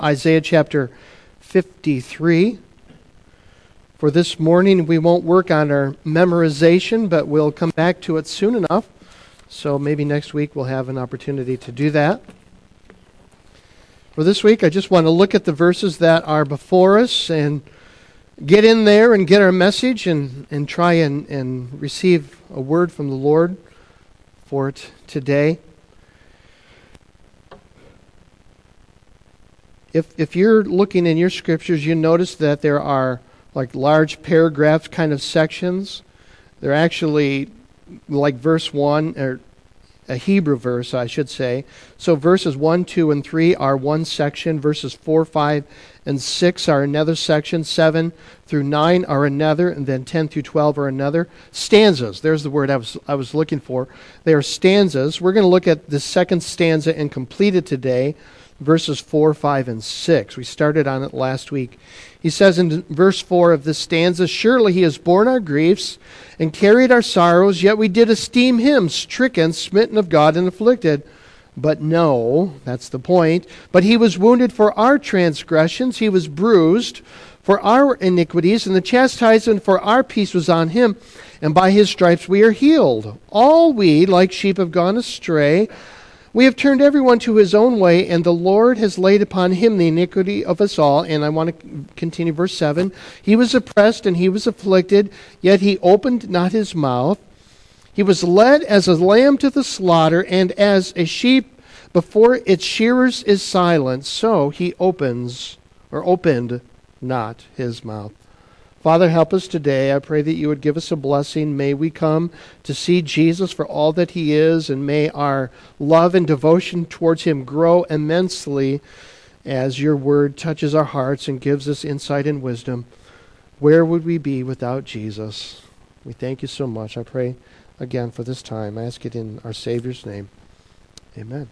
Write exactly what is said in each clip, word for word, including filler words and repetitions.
Isaiah chapter fifty-three. For this morning, we won't work on our memorization, but we'll come back to it soon enough. So maybe next week we'll have an opportunity to do that. For this week, I just want to look at the verses that are before us and get in there and get our message and, and try and, and receive a word from the Lord for it today. If if you're looking in your scriptures, you notice that there are like large paragraphs kind of sections. They're actually like verse one, or a Hebrew verse, I should say. So verses one, two, and three are one section. Verses four, five, and six are another section. seven through nine are another. And then ten through twelve are another. Stanzas. There's the word I was, I was looking for. They are stanzas. We're going to look at the second stanza and complete it today. Verses four, five, and six. We started on it last week. He says in verse four of this stanza, "Surely he has borne our griefs and carried our sorrows, yet we did esteem him stricken, smitten of God, and afflicted. But no," that's the point, "but he was wounded for our transgressions, he was bruised for our iniquities, and the chastisement for our peace was on him, and by his stripes we are healed. All we, like sheep, have gone astray. We have turned everyone to his own way, and the Lord has laid upon him the iniquity of us all." And I want to continue verse seven. "He was oppressed and he was afflicted, yet he opened not his mouth. He was led as a lamb to the slaughter, and as a sheep before its shearers is silent, so he opens or opened not his mouth." Father, help us today. I pray that you would give us a blessing. May we come to see Jesus for all that he is, and may our love and devotion towards him grow immensely as your word touches our hearts and gives us insight and wisdom. Where would we be without Jesus? We thank you so much. I pray again for this time. I ask it in our Savior's name. Amen.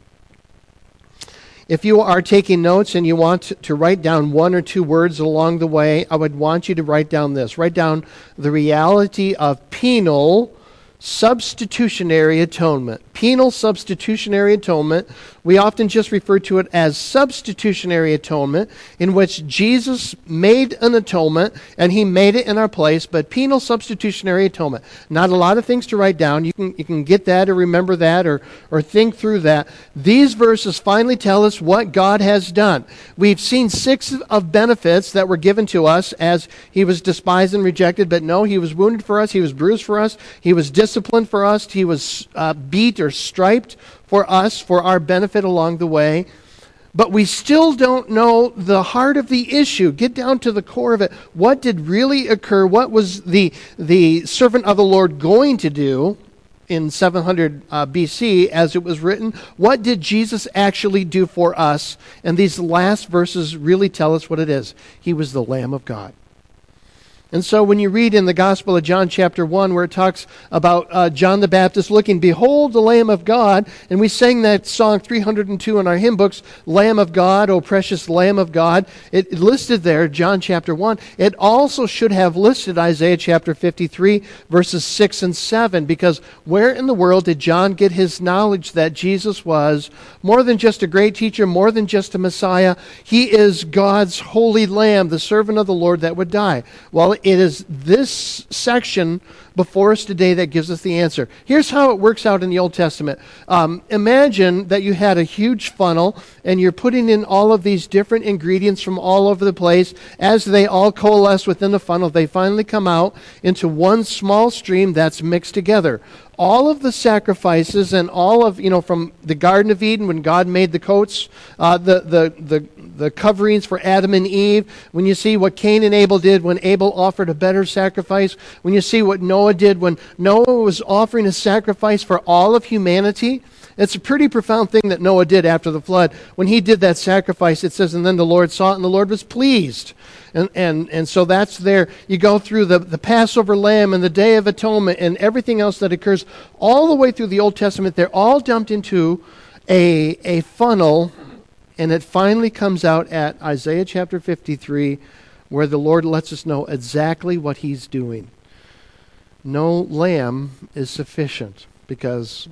If you are taking notes and you want to write down one or two words along the way, I would want you to write down this. Write down the reality of penal substitutionary atonement. Penal substitutionary atonement. We often just refer to it as substitutionary atonement, in which Jesus made an atonement and he made it in our place, but penal substitutionary atonement. Not a lot of things to write down. You can you can get that or remember that or, or think through that. These verses finally tell us what God has done. We've seen six of benefits that were given to us as he was despised and rejected, but no, he was wounded for us, he was bruised for us, he was disciplined for us, he was uh, beat or striped for us, for our benefit along the way. But we still don't know the heart of the issue. Get down to the core of it. What did really occur? What was the, the servant of the Lord going to do in seven hundred uh, B C as it was written? What did Jesus actually do for us? And these last verses really tell us what it is. He was the Lamb of God. And so when you read in the Gospel of John chapter one, where it talks about uh, John the Baptist looking, "Behold the Lamb of God," and we sang that song three hundred two in our hymn books, "Lamb of God, O precious Lamb of God," it listed there, John chapter one. It also should have listed Isaiah chapter fifty-three, verses six and seven, because where in the world did John get his knowledge that Jesus was more than just a great teacher, more than just a Messiah? He is God's holy Lamb, the servant of the Lord that would die. Well, it is this section before us today that gives us the answer. Here's how it works out in the Old Testament. Um, imagine that you had a huge funnel and you're putting in all of these different ingredients from all over the place. As they all coalesce within the funnel, they finally come out into one small stream that's mixed together. All of the sacrifices and all of, you know, from the Garden of Eden when God made the coats, uh, the, the, the, the coverings for Adam and Eve, when you see what Cain and Abel did when Abel offered a better sacrifice, when you see what Noah did when Noah was offering a sacrifice for all of humanity, it's a pretty profound thing that Noah did after the flood. When he did that sacrifice, it says, "And then the Lord saw it, and the Lord was pleased." And and and so that's there. You go through the, the Passover lamb and the Day of Atonement and everything else that occurs all the way through the Old Testament. They're all dumped into a, a funnel, and it finally comes out at Isaiah chapter fifty-three, where the Lord lets us know exactly what he's doing. No lamb is sufficient, because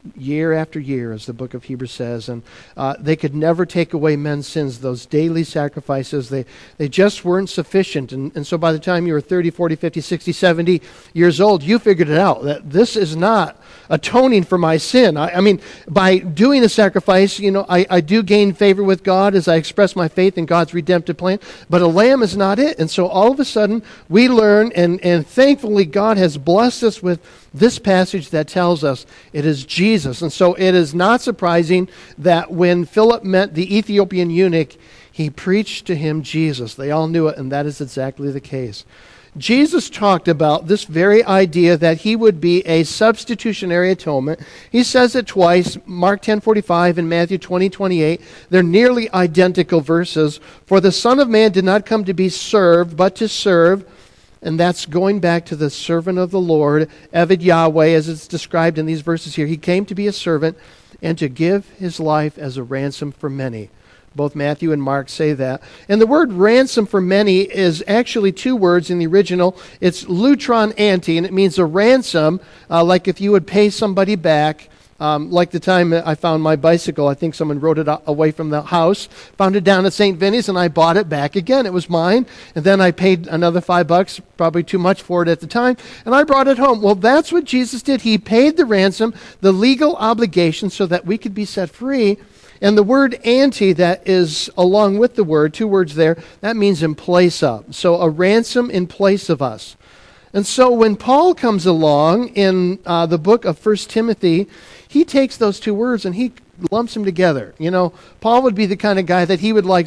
year after year, as the book of Hebrews says, and uh, they could never take away men's sins. Those daily sacrifices, they, they just weren't sufficient. And, and so by the time you were thirty, forty, fifty, sixty, seventy years old, you figured it out, that this is not atoning for my sin. I, I mean, by doing a sacrifice, you know, I, I do gain favor with God as I express my faith in God's redemptive plan, but a lamb is not it. And so all of a sudden, we learn, and, and thankfully God has blessed us with this passage that tells us it is Jesus. And so it is not surprising that when Philip met the Ethiopian eunuch, he preached to him Jesus. They all knew it, and that is exactly the case. Jesus talked about this very idea that he would be a substitutionary atonement. He says it twice, Mark ten forty-five and Matthew twenty twenty-eight. They're nearly identical verses. For the Son of Man did not come to be served, but to serve. And that's going back to the servant of the Lord, Eved Yahweh, as it's described in these verses here. He came to be a servant and to give his life as a ransom for many. Both Matthew and Mark say that. And the word ransom for many is actually two words in the original. It's lutron ante, and it means a ransom, uh, like if you would pay somebody back. Um, like the time I found my bicycle, I think someone rode it away from the house, found it down at Saint Vinny's, and I bought it back again. It was mine. And then I paid another five bucks, probably too much for it at the time, and I brought it home. Well, that's what Jesus did. He paid the ransom, the legal obligation, so that we could be set free. And the word ante that is along with the word, two words there, that means in place of. So a ransom in place of us. And so when Paul comes along in uh, the book of First Timothy, he takes those two words and he lumps them together. You know, Paul would be the kind of guy that he would like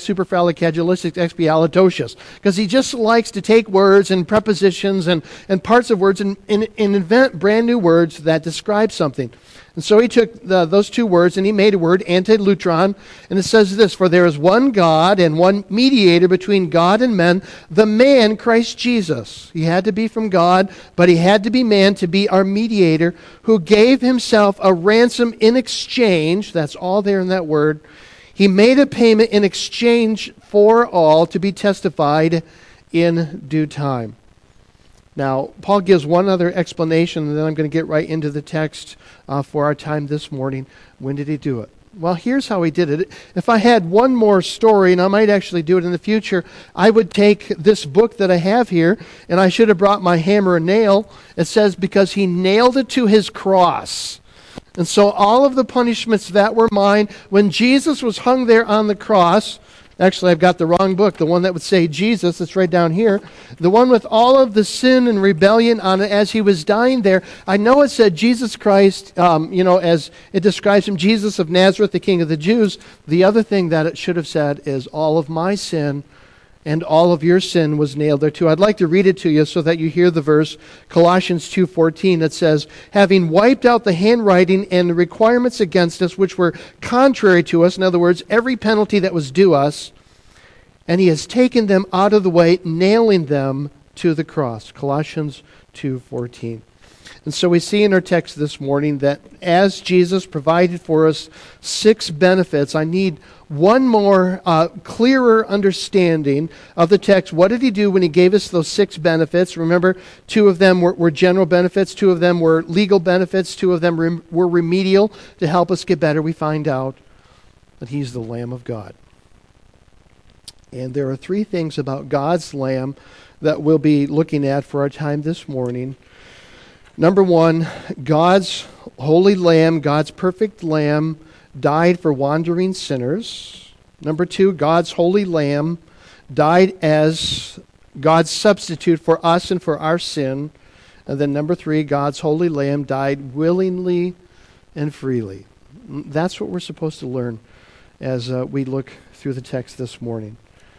superfallicagilisticexpialitosis, because he just likes to take words and prepositions and, and parts of words and, and, and invent brand new words that describe something. And so he took the, those two words and he made a word, antilutron, and it says this: for there is one God and one mediator between God and men, the man Christ Jesus. He had to be from God, but he had to be man to be our mediator, who gave himself a ransom in exchange. That's all there in that word. He made a payment in exchange for all, to be testified in due time. Now, Paul gives one other explanation, and then I'm going to get right into the text uh, for our time this morning. When did he do it? Well, here's how he did it. If I had one more story, and I might actually do it in the future, I would take this book that I have here, and I should have brought my hammer and nail. It says, because he nailed it to his cross. And so all of the punishments that were mine, when Jesus was hung there on the cross, actually, I've got the wrong book, the one that would say Jesus, it's right down here. The one with all of the sin and rebellion on it as he was dying there. I know it said Jesus Christ, um, you know, as it describes him, Jesus of Nazareth, the King of the Jews. The other thing that it should have said is all of my sin and all of your sin was nailed there too. I'd like to read it to you so that you hear the verse, Colossians two fourteen, that says, having wiped out the handwriting and the requirements against us, which were contrary to us, in other words, every penalty that was due us, and he has taken them out of the way, nailing them to the cross. Colossians two fourteen. And so we see in our text this morning that as Jesus provided for us six benefits, I need one more uh, clearer understanding of the text. What did he do when he gave us those six benefits? Remember, two of them were, were general benefits, two of them were legal benefits, two of them were, were remedial to help us get better. We find out that he's the Lamb of God. And there are three things about God's Lamb that we'll be looking at for our time this morning. Number one, God's holy Lamb, God's perfect Lamb, died for wandering sinners. Number two, God's holy Lamb died as God's substitute for us and for our sin. And then number three, God's holy Lamb died willingly and freely. That's what we're supposed to learn as uh, we look through the text this morning.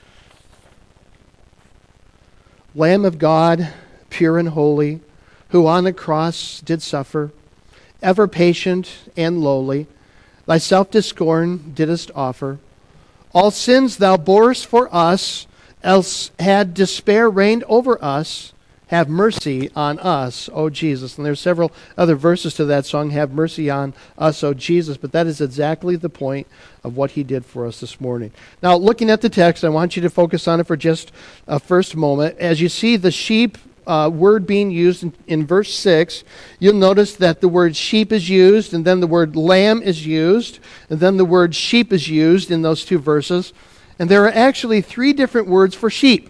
Lamb of God, pure and holy, who on the cross did suffer, ever patient and lowly, thyself to scorn didst offer. All sins thou borest for us, else had despair reigned over us. Have mercy on us, O Jesus. And there's several other verses to that song, have mercy on us, O Jesus. But that is exactly the point of what he did for us this morning. Now, looking at the text, I want you to focus on it for just a first moment. As you see the sheep uh, word being used in, in verse six, you'll notice that the word sheep is used, and then the word lamb is used, and then the word sheep is used in those two verses. And there are actually three different words for sheep.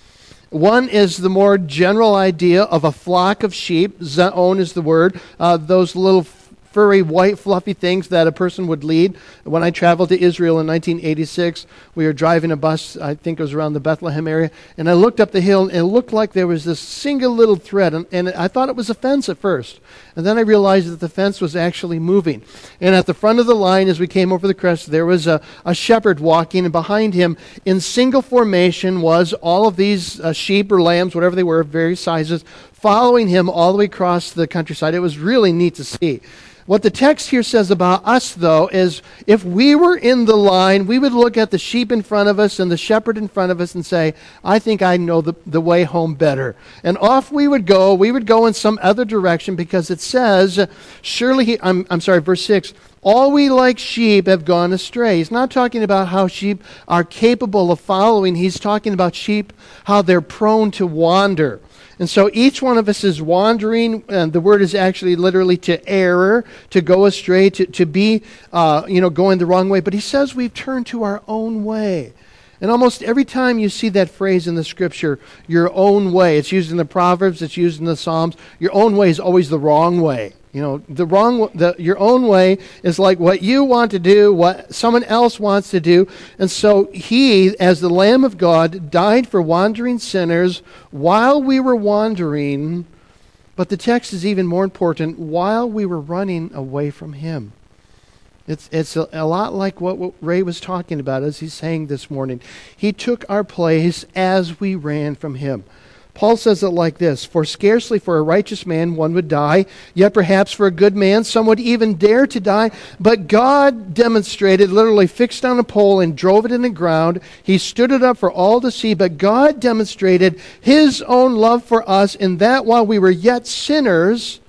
One is the more general idea of a flock of sheep. Za'on is the word. Uh, those little furry, white, fluffy things that a person would lead. When I traveled to Israel in nineteen eighty-six, we were driving a bus, I think it was around the Bethlehem area, and I looked up the hill, and it looked like there was this single little thread, and, and I thought it was a fence at first. And then I realized that the fence was actually moving. And at the front of the line, as we came over the crest, there was a, a shepherd walking, and behind him, in single formation, was all of these uh, sheep or lambs, whatever they were, various sizes, following him all the way across the countryside. It was really neat to see. What the text here says about us, though, is if we were in the line, we would look at the sheep in front of us and the shepherd in front of us and say, I think I know the, the way home better. And off we would go. We would go in some other direction because it says, surely he, I'm, I'm sorry, verse six, all we like sheep have gone astray. He's not talking about how sheep are capable of following. He's talking about sheep, how they're prone to wander. And so each one of us is wandering, and the word is actually literally to err, to go astray, to, to be, uh, you know, going the wrong way. But he says we've turned to our own way. And almost every time you see that phrase in the Scripture, your own way, it's used in the Proverbs, it's used in the Psalms, your own way is always the wrong way. You know, the wrong, the, your own way is like what you want to do, what someone else wants to do. And so he, as the Lamb of God, died for wandering sinners while we were wandering. But the text is even more important, while we were running away from him. It's, it's a, a lot like what, what Ray was talking about as he's saying this morning. He took our place as we ran from him. Paul says it like this, for scarcely for a righteous man one would die, yet perhaps for a good man some would even dare to die. But God demonstrated, literally fixed on a pole and drove it in the ground. He stood it up for all to see, but God demonstrated his own love for us in that while we were yet sinners,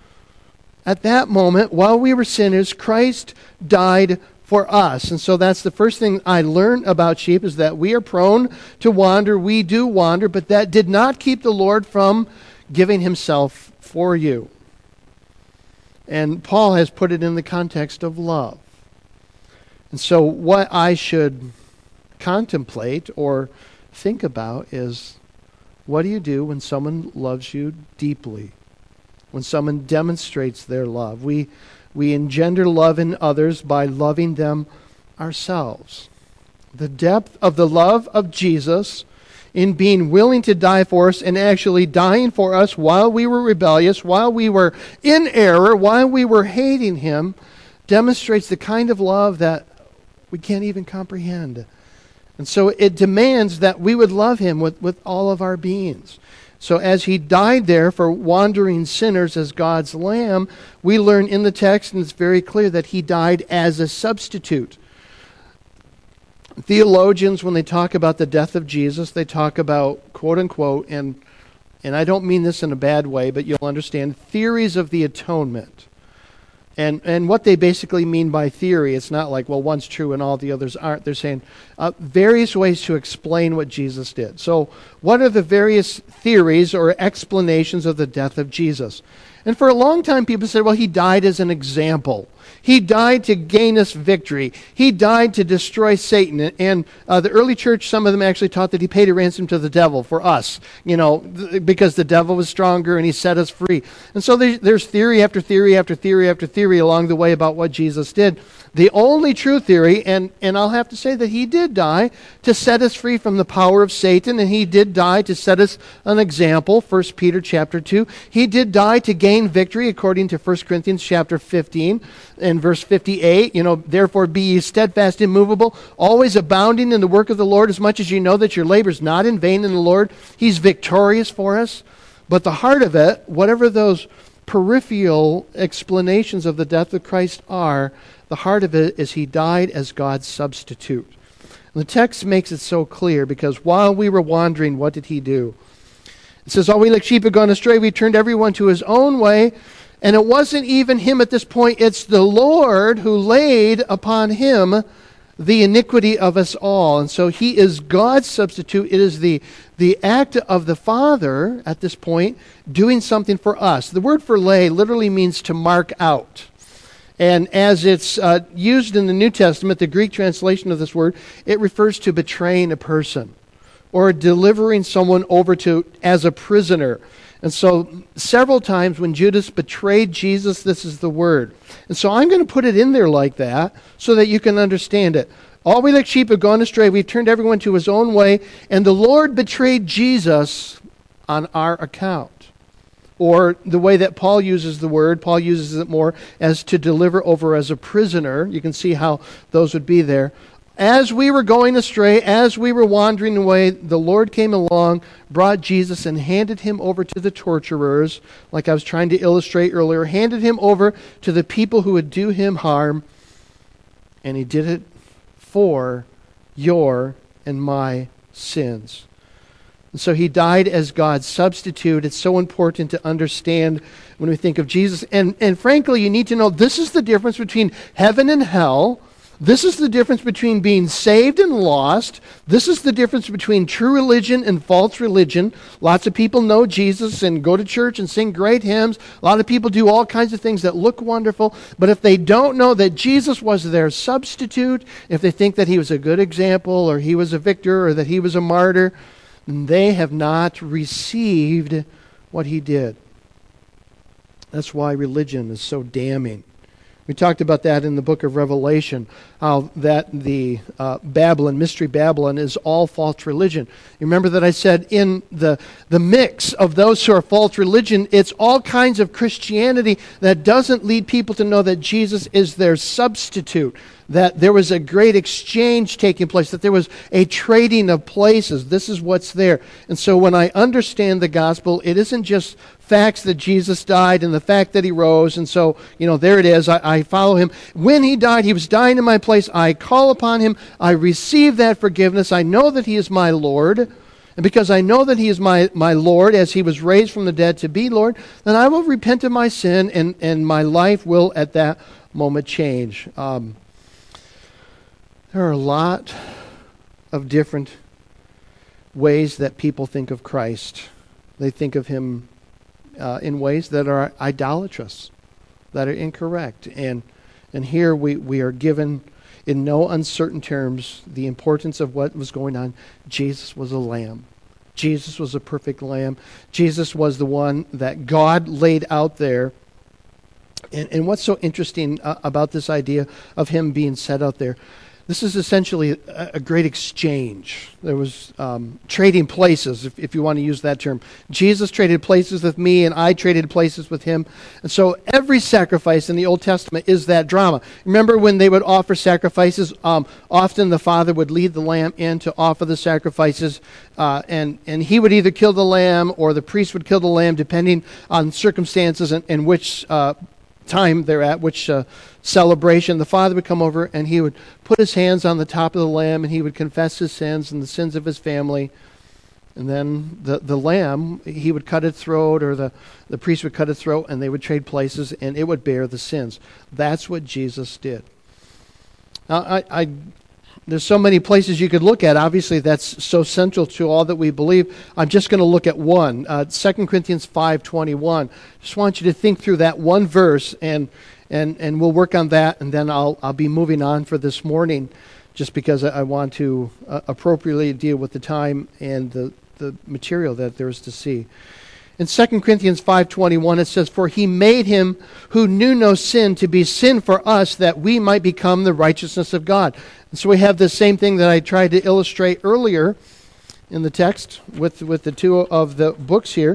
at that moment, while we were sinners, Christ died for us. And so that's the first thing I learned about sheep, is that we are prone to wander. We do wander, but that did not keep the Lord from giving himself for you. And Paul has put it in the context of love. And so what I should contemplate or think about is, what do you do when someone loves you deeply? When someone demonstrates their love? We We engender love in others by loving them ourselves. The depth of the love of Jesus in being willing to die for us and actually dying for us while we were rebellious, while we were in error, while we were hating him, demonstrates the kind of love that we can't even comprehend. And so it demands that we would love him with, with all of our beings. So as he died there for wandering sinners as God's Lamb, we learn in the text, and it's very clear, that he died as a substitute. Theologians, when they talk about the death of Jesus, they talk about, quote unquote, and, and I don't mean this in a bad way, but you'll understand, theories of the atonement. And and what they basically mean by theory, it's not like, well, one's true and all the others aren't. They're saying uh, various ways to explain what Jesus did. So what are the various theories or explanations of the death of Jesus? And for a long time, people said, well, he died as an example. He died to gain us victory. He died to destroy Satan. And uh, the early church, some of them actually taught that he paid a ransom to the devil for us, you know, th- because the devil was stronger and he set us free. And so there's, there's theory after theory after theory after theory along the way about what Jesus did. The only true theory, and, and I'll have to say that he did die to set us free from the power of Satan, and he did die to set us an example, First Peter chapter two. He did die to gain victory, according to First Corinthians chapter fifteen, and verse fifty-eight, you know, therefore be ye steadfast, immovable, always abounding in the work of the Lord, as much as you know that your labor is not in vain in the Lord. He's victorious for us. But the heart of it, whatever those peripheral explanations of the death of Christ are, the heart of it is he died as God's substitute. And the text makes it so clear, because while we were wandering, what did he do? It says, all we like sheep have gone astray, we turned everyone to his own way. And it wasn't even him at this point, it's the Lord who laid upon him the iniquity of us all. And so he is God's substitute. It is the, the act of the Father at this point doing something for us. The word for lay literally means to mark out. And as it's uh, used in the New Testament, the Greek translation of this word, it refers to betraying a person or delivering someone over to as a prisoner. And so several times when Judas betrayed Jesus, this is the word. And so I'm going to put it in there like that so that you can understand it. All we like sheep have gone astray. We've turned everyone to his own way. And the Lord betrayed Jesus on our account. Or the way that Paul uses the word, Paul uses it more as to deliver over as a prisoner. You can see how those would be there. As we were going astray, as we were wandering away, the Lord came along, brought Jesus, and handed him over to the torturers, like I was trying to illustrate earlier, handed him over to the people who would do him harm, and he did it for your and my sins. And so he died as God's substitute. It's so important to understand when we think of Jesus. And, and frankly, you need to know this is the difference between heaven and hell. This is the difference between being saved and lost. This is the difference between true religion and false religion. Lots of people know Jesus and go to church and sing great hymns. A lot of people do all kinds of things that look wonderful. But if they don't know that Jesus was their substitute, if they think that he was a good example or he was a victor or that he was a martyr, then they have not received what he did. That's why religion is so damning. We talked about that in the book of Revelation, how that the uh, Babylon, Mystery Babylon, is all false religion. You remember that I said in the, the mix of those who are false religion, it's all kinds of Christianity that doesn't lead people to know that Jesus is their substitute, that there was a great exchange taking place, that there was a trading of places. This is what's there. And so when I understand the gospel, it isn't just facts that Jesus died and the fact that he rose, and so, you know, there it is. I, I follow him. When he died, he was dying in my place. I call upon him. I receive that forgiveness. I know that he is my Lord. And because I know that he is my, my Lord, as he was raised from the dead to be Lord, then I will repent of my sin, and, and my life will at that moment change. Um, there are a lot of different ways that people think of Christ. They think of him Uh, in ways that are idolatrous, that are incorrect. And and here we, we are given in no uncertain terms the importance of what was going on. Jesus was a lamb. Jesus was a perfect lamb. Jesus was the one that God laid out there. And, and what's so interesting uh, about this idea of him being set out there, this is essentially a, a great exchange. There was um, trading places, if, if you want to use that term. Jesus traded places with me, and I traded places with him. And so every sacrifice in the Old Testament is that drama. Remember when they would offer sacrifices, um, often the father would lead the lamb in to offer the sacrifices, uh, and, and he would either kill the lamb or the priest would kill the lamb, depending on circumstances and, and which uh, time they're at, which uh, celebration. The father would come over and he would put his hands on the top of the lamb and he would confess his sins and the sins of his family. And then the, the lamb, he would cut its throat, or the, the priest would cut its throat, and they would trade places and it would bear the sins. That's what Jesus did. Now, I, I there's so many places you could look at. Obviously, that's so central to all that we believe. I'm just going to look at one, uh, Second Corinthians five twenty-one. Just want you to think through that one verse, and and and we'll work on that, and then I'll I'll be moving on for this morning, just because I, I want to uh, appropriately deal with the time and the the material that there is to see. In Second Corinthians five twenty-one, it says, "For he made him who knew no sin to be sin for us, that we might become the righteousness of God." And so we have the same thing that I tried to illustrate earlier in the text with, with the two of the books here.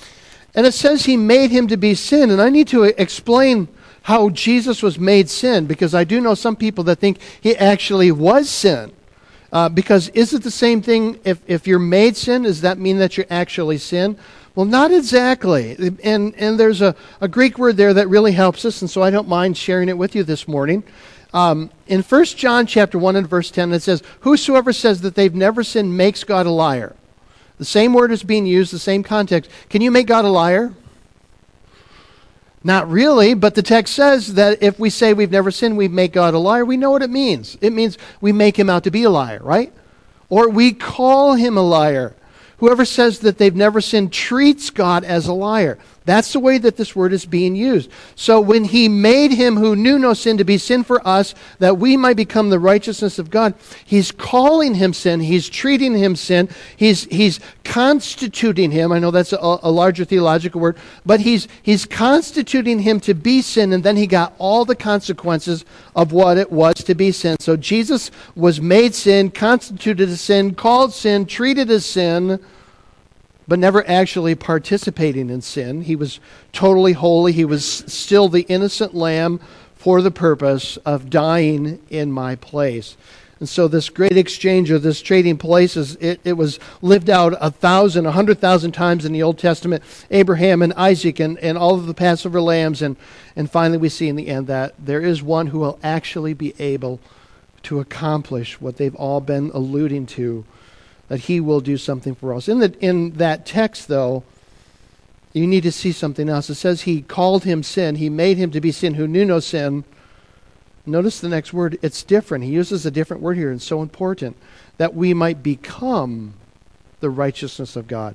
And it says he made him to be sin. And I need to explain how Jesus was made sin, because I do know some people that think he actually was sin. Uh, because is it the same thing if, if you're made sin? Does that mean that you're actually sin? Well, not exactly. And and there's a, a Greek word there that really helps us, and so I don't mind sharing it with you this morning. Um, in First John chapter one and verse ten, it says, "Whosoever says that they've never sinned makes God a liar." The same word is being used, the same context. Can you make God a liar? Not really, but the text says that if we say we've never sinned, we make God a liar. We know what it means. It means we make him out to be a liar, right? Or we call him a liar. Whoever says that they've never sinned treats God as a liar. That's the way that this word is being used. So when he made him who knew no sin to be sin for us, that we might become the righteousness of God, he's calling him sin. He's treating him sin. He's he's constituting him. I know that's a, a larger theological word, but he's he's constituting him to be sin, and then he got all the consequences of what it was to be sin. So Jesus was made sin, constituted as sin, called sin, treated as sin, but never actually participating in sin. He was totally holy. He was still the innocent lamb for the purpose of dying in my place. And so this great exchange, or this trading places, it, it was lived out a thousand, a hundred thousand times in the Old Testament. Abraham and Isaac and, and all of the Passover lambs. And, and finally we see in the end that there is one who will actually be able to accomplish what they've all been alluding to, that he will do something for us. In the in that text, though, you need to see something else. It says he called him sin. He made him to be sin who knew no sin. Notice the next word. It's different. He uses a different word here, and so important, that we might become the righteousness of God.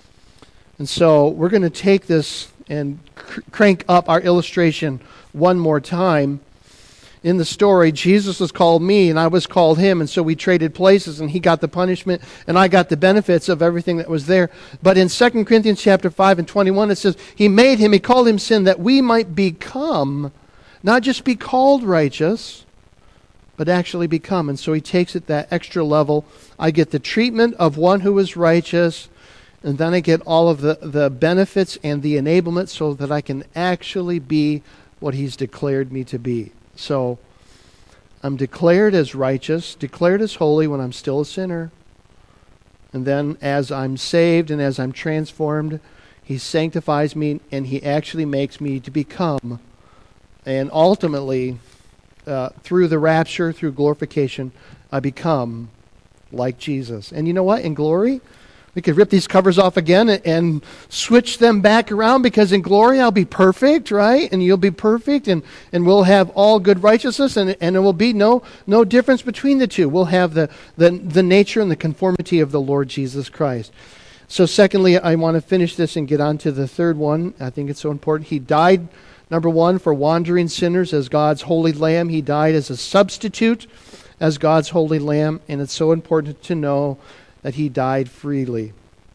And so we're going to take this and cr- crank up our illustration one more time. In the story, Jesus was called me and I was called him, and so we traded places, and he got the punishment and I got the benefits of everything that was there. But in Second Corinthians chapter five and twenty-one, it says, he made him, he called him sin, that we might become, not just be called righteous, but actually become. And so he takes it that extra level. I get the treatment of one who is righteous, and then I get all of the, the benefits and the enablement so that I can actually be what he's declared me to be. So I'm declared as righteous, declared as holy when I'm still a sinner. And then as I'm saved and as I'm transformed, he sanctifies me and he actually makes me to become, and ultimately, uh, through the rapture, through glorification, I become like Jesus. And you know what? In glory, we could rip these covers off again and, and switch them back around, because in glory I'll be perfect, right? And you'll be perfect, and, and we'll have all good righteousness, and, and there will be no no difference between the two. We'll have the, the, the nature and the conformity of the Lord Jesus Christ. So secondly, I want to finish this and get on to the third one. I think it's so important. He died, number one, for wandering sinners as God's holy lamb. He died as a substitute as God's holy lamb, and it's so important to know that he died freely.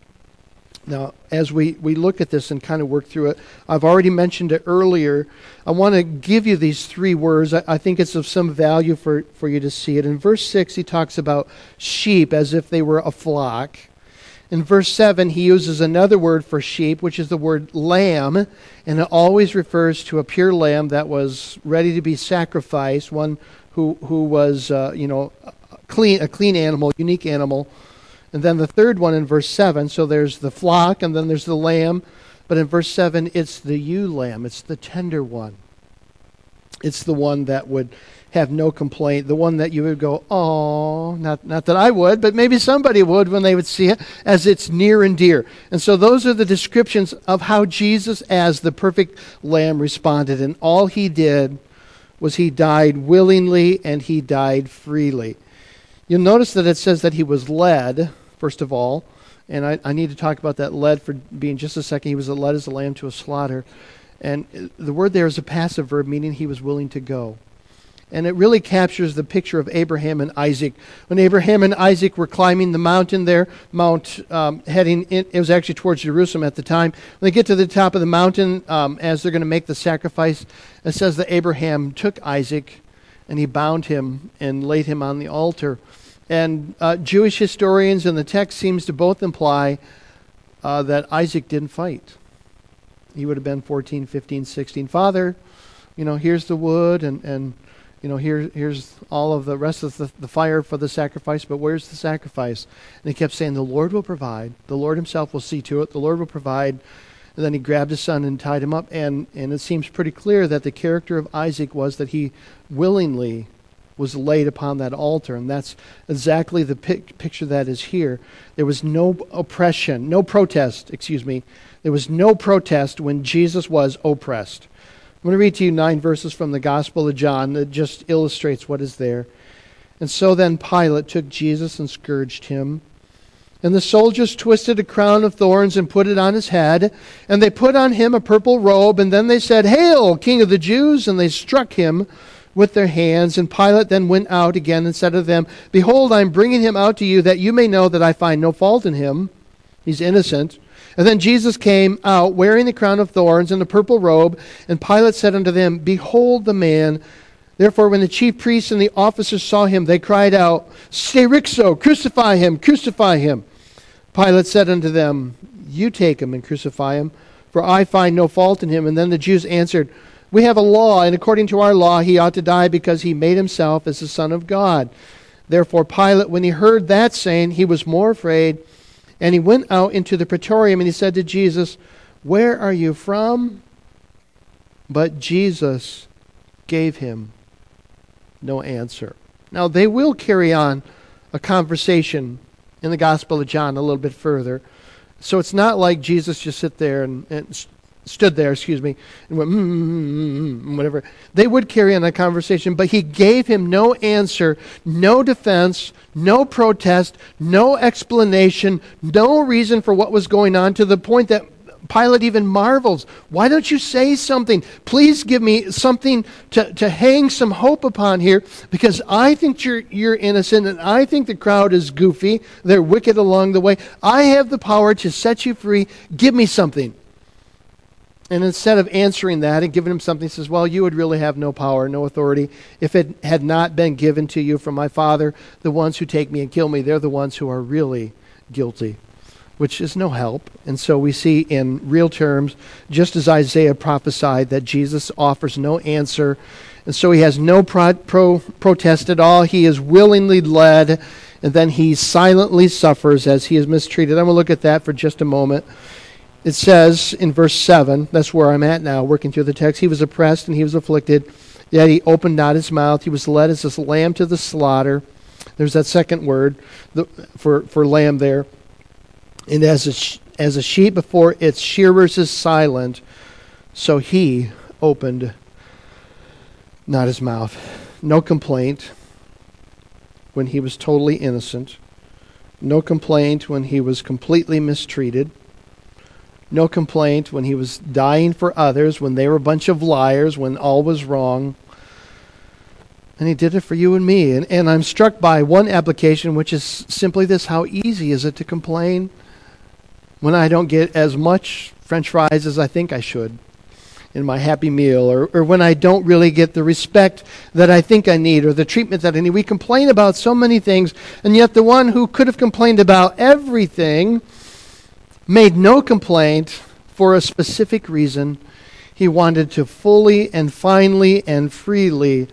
Now, as we, we look at this and kind of work through it, I've already mentioned it earlier. I want to give you these three words. I, I think it's of some value for, for you to see it. In verse six, he talks about sheep as if they were a flock. In verse seven, he uses another word for sheep, which is the word lamb, and it always refers to a pure lamb that was ready to be sacrificed, one who, who was, uh, you know, clean, a clean animal, unique animal. And then the third one in verse seven, so there's the flock and then there's the lamb. But in verse seven, it's the ewe lamb. It's the tender one. It's the one that would have no complaint. The one that you would go, oh, not, not that I would, but maybe somebody would when they would see it, as it's near and dear. And so those are the descriptions of how Jesus as the perfect lamb responded. And all he did was he died willingly and he died freely. You'll notice that it says that he was led, first of all, and I, I need to talk about that led for being just a second. He was led as a lamb to a slaughter. And the word there is a passive verb, meaning he was willing to go. And it really captures the picture of Abraham and Isaac. When Abraham and Isaac were climbing the mountain there, Mount um, heading in, it was actually towards Jerusalem at the time. When they get to the top of the mountain, um, as they're going to make the sacrifice, it says that Abraham took Isaac and he bound him and laid him on the altar. And uh, Jewish historians in the text seems to both imply uh, that Isaac didn't fight. He would have been fourteen, fifteen, sixteen. Father, you know, here's the wood, and, and you know, here, here's all of the rest of the, the fire for the sacrifice, but where's the sacrifice? And he kept saying, the Lord will provide. The Lord himself will see to it. The Lord will provide. And then he grabbed his son and tied him up. And, and it seems pretty clear that the character of Isaac was that he willingly was laid upon that altar. And that's exactly the pic- picture that is here. There was no oppression, no protest, excuse me. There was no protest when Jesus was oppressed. I'm going to read to you nine verses from the Gospel of John that just illustrates what is there. And so then Pilate took Jesus and scourged him. And the soldiers twisted a crown of thorns and put it on his head. And they put on him a purple robe. And then they said, "Hail, King of the Jews!" And they struck him with their hands. And Pilate then went out again and said to them, "Behold, I am bringing him out to you, that you may know that I find no fault in him. He's innocent." And then Jesus came out, wearing the crown of thorns and the purple robe. And Pilate said unto them, "Behold the man." Therefore, when the chief priests and the officers saw him, they cried out, "Sterixo, crucify him, crucify him." Pilate said unto them, "You take him and crucify him, for I find no fault in him." And then the Jews answered, "We have a law, and according to our law he ought to die, because he made himself as the Son of God." Therefore Pilate, when he heard that saying, he was more afraid, and he went out into the praetorium, and he said to Jesus, "Where are you from?" But Jesus gave him no answer. Now they will carry on a conversation in the Gospel of John a little bit further. So it's not like Jesus just sit there and, and stood there, excuse me, and went, mm, mm, mm, whatever. They would carry on a conversation, but he gave him no answer, no defense, no protest, no explanation, no reason for what was going on, to the point that Pilate even marvels. "Why don't you say something? Please give me something to, to hang some hope upon here, because I think you're, you're innocent, and I think the crowd is goofy. They're wicked along the way. I have the power to set you free. Give me something." And instead of answering that and giving him something, he says, "Well, you would really have no power, no authority, if it had not been given to you from my Father. The ones who take me and kill me, they're the ones who are really guilty," which is no help. And so we see in real terms, just as Isaiah prophesied, that Jesus offers no answer. And so he has no pro- pro- protest at all. He is willingly led, and then he silently suffers as he is mistreated. I'm going to look at that for just a moment. It says in verse seven, that's where I'm at now, working through the text, "He was oppressed and he was afflicted, yet he opened not his mouth. He was led as a lamb to the slaughter." There's that second word for, for lamb there. "And as a, as a sheep before its shearers is silent, so he opened not his mouth." No complaint when he was totally innocent. No complaint when he was completely mistreated. No complaint when he was dying for others, when they were a bunch of liars, when all was wrong. And he did it for you and me. And, and I'm struck by one application, which is simply this: how easy is it to complain when I don't get as much French fries as I think I should in my Happy Meal, or, or when I don't really get the respect that I think I need, or the treatment that I need. We complain about so many things, and yet the one who could have complained about everything made no complaint for a specific reason. He wanted to fully and finally and freely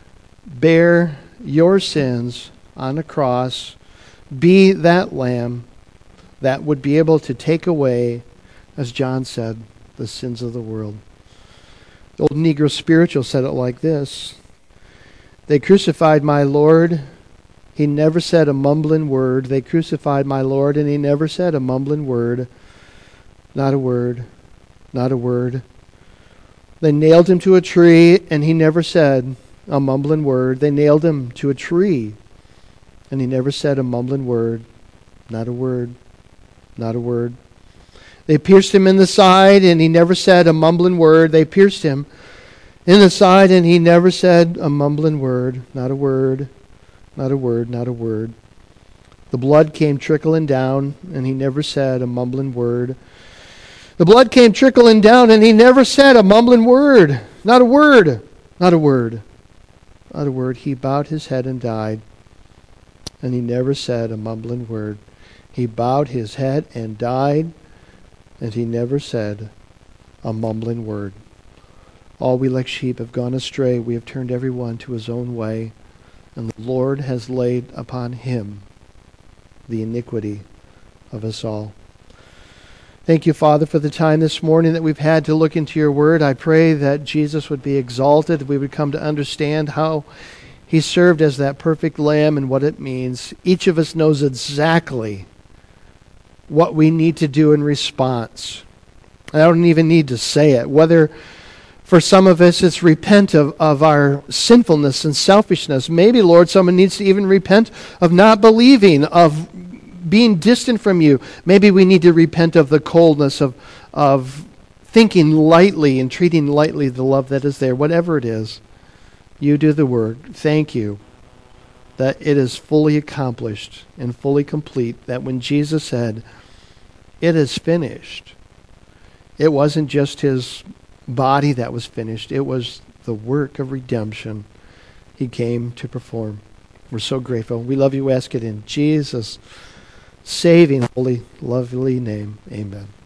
bear your sins on a cross, be that lamb that would be able to take away, as John said, the sins of the world. The old Negro spiritual said it like this: "They crucified my Lord. He never said a mumbling word. They crucified my Lord, and he never said a mumbling word. Not a word. Not a word. They nailed him to a tree, and he never said a mumbling word. They nailed him to a tree, and he never said a mumbling word. Not a word. Not a word. They pierced him in the side, and he never said a mumbling word. They pierced him in the side, and he never said a mumbling word. Not a word. Not a word. Not a word. The blood came trickling down, and he never said a mumbling word. The blood came trickling down, and he never said a mumbling word. Not a word. Not a word. Not a word. He bowed his head and died, and he never said a mumbling word. He bowed his head and died, and he never said a mumbling word. All we like sheep have gone astray. We have turned every one to his own way, and the Lord has laid upon him the iniquity of us all. Thank you, Father, for the time this morning that we've had to look into your word. I pray that Jesus would be exalted, that we would come to understand how he served as that perfect lamb and what it means. Each of us knows exactly what we need to do in response. I don't even need to say it. Whether For some of us, it's repent of, of our sinfulness and selfishness. Maybe, Lord, someone needs to even repent of not believing, of being distant from you. Maybe we need to repent of the coldness of, of thinking lightly and treating lightly the love that is there. Whatever it is, you do the work. Thank you that it is fully accomplished and fully complete, that when Jesus said, "It is finished," it wasn't just his body that was finished. It was the work of redemption he came to perform. We're so grateful. We love you. We ask it in Jesus' saving, holy, lovely name. Amen.